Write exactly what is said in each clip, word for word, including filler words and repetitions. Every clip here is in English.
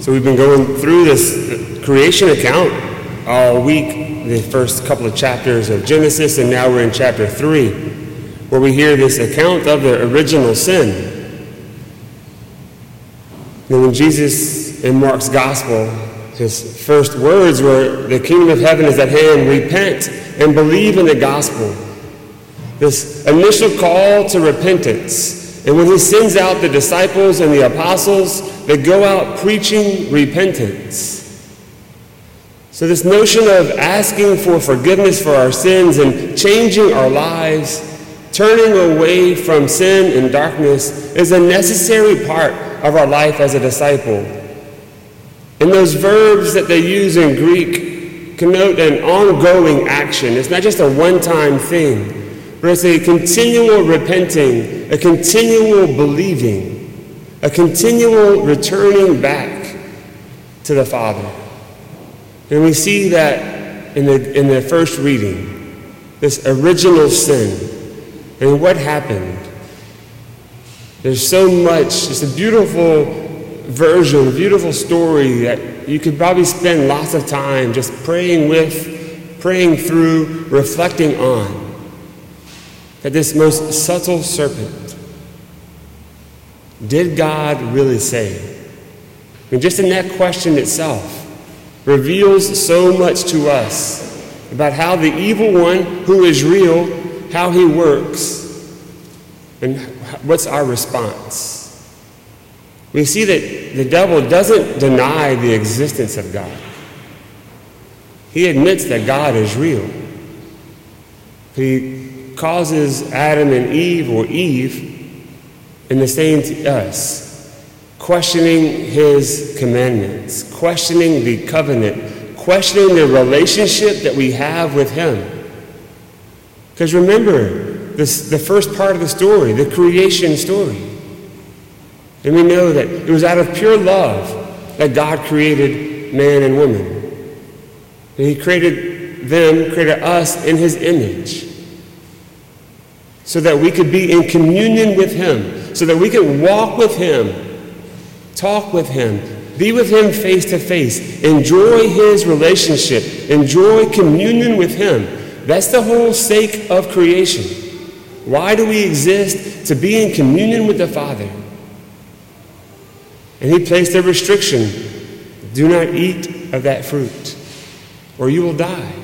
So we've been going through this creation account all week, the first couple of chapters of Genesis, and now we're in chapter three, where we hear this account of the original sin. And when Jesus, in Mark's gospel, his first words were, "The kingdom of heaven is at hand, repent and believe in the gospel." This initial call to repentance. And when he sends out the disciples and the apostles, they go out preaching repentance. So this notion of asking for forgiveness for our sins and changing our lives, turning away from sin and darkness, is a necessary part of our life as a disciple. And those verbs that they use in Greek connote an ongoing action. It's not just a one-time thing, but it's a continual repenting, a continual believing, a continual returning back to the Father. And we see that in the, in the first reading, this original sin. And what happened? There's so much, it's a beautiful version, a beautiful story that you could probably spend lots of time just praying with, praying through, reflecting on. That this most subtle serpent, did God really say? And just in that question itself reveals so much to us about how the evil one, who is real, how he works, and what's our response. We see that the devil doesn't deny the existence of God. He admits that God is real. He causes Adam and Eve, or Eve, and the same to us, questioning his commandments, questioning the covenant, questioning the relationship that we have with him. Because remember, this, the first part of the story, the creation story. And we know that it was out of pure love that God created man and woman. And he created them, created us in his image, so that we could be in communion with him, so that we could walk with him, talk with him, be with him face to face, enjoy his relationship, enjoy communion with him. That's the whole sake of creation. Why do we exist? To be in communion with the Father. And he placed a restriction: do not eat of that fruit, or you will die.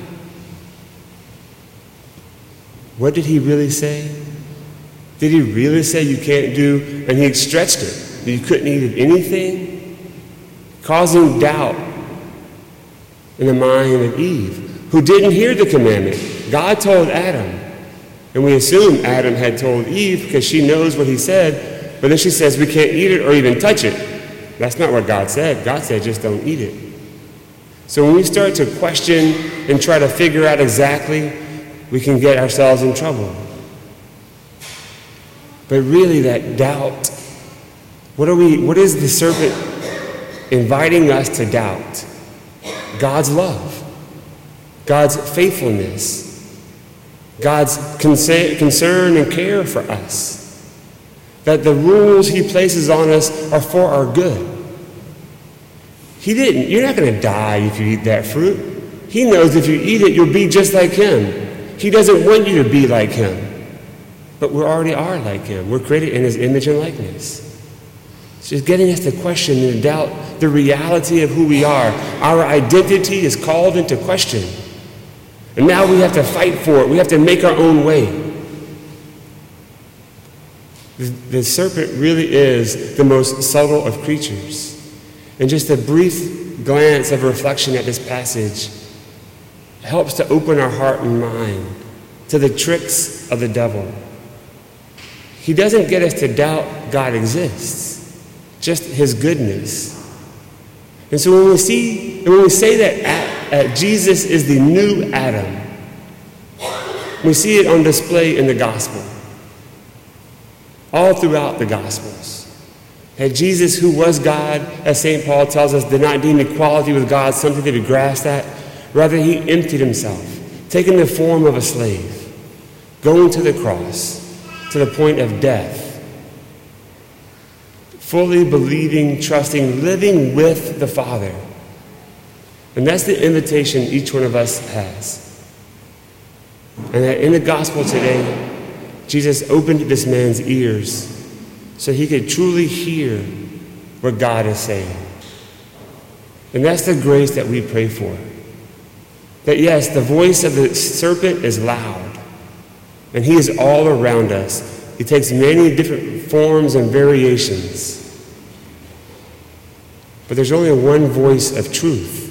What did he really say? Did he really say you can't do? And he stretched it, that you couldn't eat of anything, causing doubt in the mind of Eve, who didn't hear the commandment. God told Adam, and we assume Adam had told Eve because she knows what he said, but then she says we can't eat it or even touch it. That's not what God said. God said just don't eat it. So when we start to question and try to figure out exactly, we can get ourselves in trouble. But really that doubt, what are we, what is the serpent inviting us to doubt? God's love, God's faithfulness, God's concern and care for us. That the rules he places on us are for our good. He didn't, you're not going to die if you eat that fruit. He knows if you eat it, you'll be just like him. He doesn't want you to be like him. But we already are like him. We're created in his image and likeness. It's just getting us to question and doubt the reality of who we are. Our identity is called into question. And now we have to fight for it. We have to make our own way. The, the serpent really is the most subtle of creatures. And just a brief glance of reflection at this passage helps to open our heart and mind to the tricks of the devil. He doesn't get us to doubt God exists, just his goodness. And so when we see, when we say that uh, Jesus is the new Adam, we see it on display in the gospel, all throughout the Gospels. That Jesus, who was God, as Saint Paul tells us, did not deem equality with God something to be grasped at. Rather, he emptied himself, taking the form of a slave, going to the cross, to the point of death, fully believing, trusting, living with the Father. And that's the invitation each one of us has. And that in the gospel today, Jesus opened this man's ears so he could truly hear what God is saying. And that's the grace that we pray for. That yes, the voice of the serpent is loud, and he is all around us. He takes many different forms and variations. But there's only one voice of truth.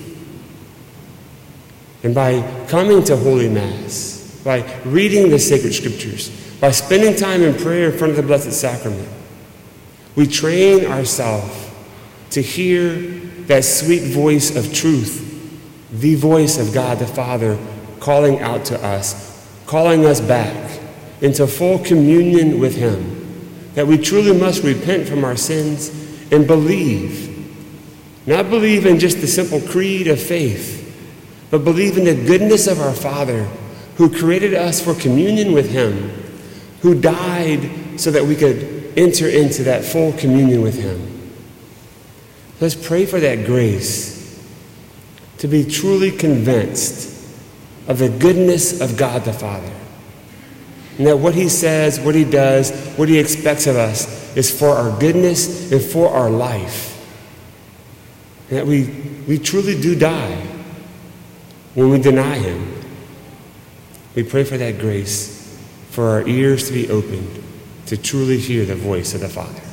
And by coming to Holy Mass, by reading the sacred scriptures, by spending time in prayer in front of the Blessed Sacrament, we train ourselves to hear that sweet voice of truth, the voice of God the Father calling out to us, calling us back into full communion with him, that we truly must repent from our sins and believe. Not believe in just the simple creed of faith, but believe in the goodness of our Father who created us for communion with him, who died so that we could enter into that full communion with him. Let's pray for that grace to be truly convinced of the goodness of God the Father. And that what he says, what he does, what he expects of us is for our goodness and for our life. And that we, we truly do die when we deny him. We pray for that grace, for our ears to be opened, to truly hear the voice of the Father.